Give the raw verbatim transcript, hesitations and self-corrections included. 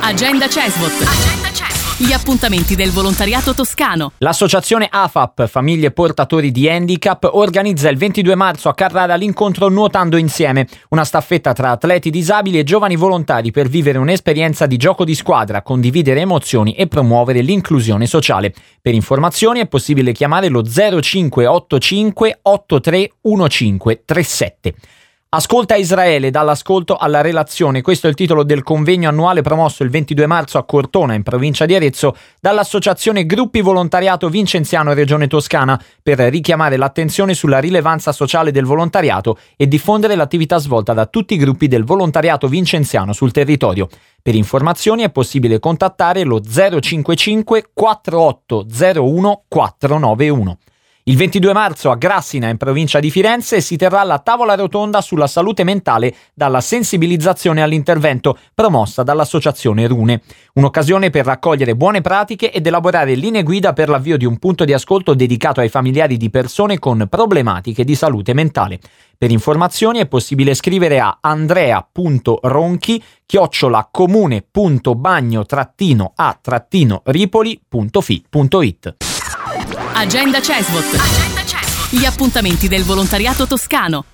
Agenda Cesvot. Agenda Cesvot. Gli appuntamenti del volontariato toscano. L'associazione A F A P Famiglie Portatori di Handicap organizza il ventidue marzo a Carrara l'incontro Nuotando Insieme, una staffetta tra atleti disabili e giovani volontari per vivere un'esperienza di gioco di squadra, condividere emozioni e promuovere l'inclusione sociale. Per informazioni è possibile chiamare lo zero cinque otto cinque otto tre uno cinque tre sette. Ascolta Israele, dall'ascolto alla relazione. Questo è il titolo del convegno annuale promosso il ventidue marzo a Cortona, in provincia di Arezzo, dall'associazione Gruppi Volontariato Vincenziano Regione Toscana, per richiamare l'attenzione sulla rilevanza sociale del volontariato e diffondere l'attività svolta da tutti i gruppi del volontariato vincenziano sul territorio. Per informazioni è possibile contattare lo zero cinque cinque quattro otto zero uno quattro nove uno. Il ventidue marzo a Grassina, in provincia di Firenze, si terrà la tavola rotonda sulla salute mentale dalla sensibilizzazione all'intervento, promossa dall'associazione Rune. Un'occasione per raccogliere buone pratiche ed elaborare linee guida per l'avvio di un punto di ascolto dedicato ai familiari di persone con problematiche di salute mentale. Per informazioni è possibile scrivere a andrea punto ronchi chiocciola comune punto bagno trattino a trattino ripoli punto fi punto it. Agenda Cesvot. Agenda Cesvot. Gli appuntamenti del volontariato toscano.